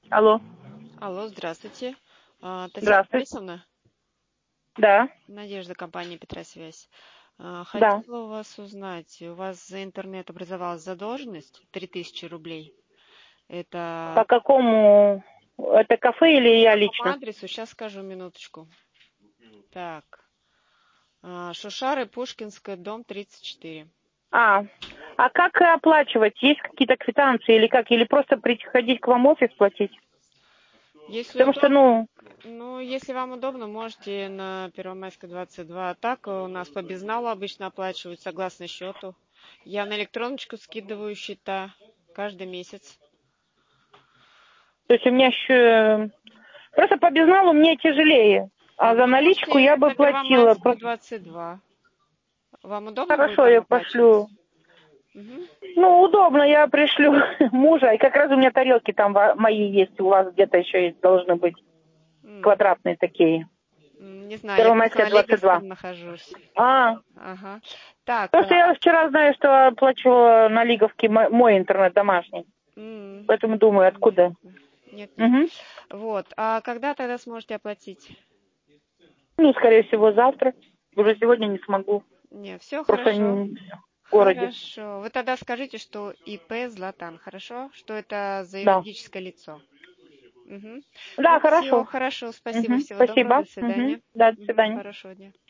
Алло, Алло, здравствуйте. Татьяна здравствуйте. Борисовна, Да, Надежда, компания «Петросвязь». да. Хотела у вас узнать, у вас за интернет образовалась задолженность 3000 рублей. По Это какому? Это кафе или по я какому лично? адресу? Сейчас скажу, минуточку. Так, Шушары, Пушкинская, дом 34. А, а как оплачивать? Есть какие-то квитанции или как? Или просто приходить к вам в офис платить? Если Потому что, удобно, ну, если вам удобно, можете на Первомайской 22. А так у нас по безналу обычно оплачивают согласно счету. Я на электроночку скидываю счета каждый месяц. то есть у меня еще... Просто по безналу мне тяжелее. А за Вы наличку я можете бы на платила. Первомайскую 22. Вам удобно будет Хорошо, там я оплачивать? пошлю. Мгм. Ну, удобно, я пришлю мужа. И как раз у меня тарелки там мои есть. У вас где-то еще есть, должны быть М, квадратные такие. Не знаю, я просто Первомайская, на 22. Лиговском нахожусь. А, Ага. Так, потому что я вчера знаю, что оплачивала на Лиговке мой интернет домашний. Поэтому думаю, откуда. понятно. Нет, нет. Угу. Вот. А когда тогда сможете оплатить? Ну, скорее всего, завтра. Уже сегодня не смогу. Не, все Просто хорошо. в городе. Хорошо. Вы тогда скажите, что ИП Златан, хорошо? Что это за Да. юридическое лицо? Мгм. Да, Ну, все, хорошо. хорошо. Спасибо. Угу. Всего доброго. Спасибо. До Угу. свидания. Да, до свидания. Хорошего дня.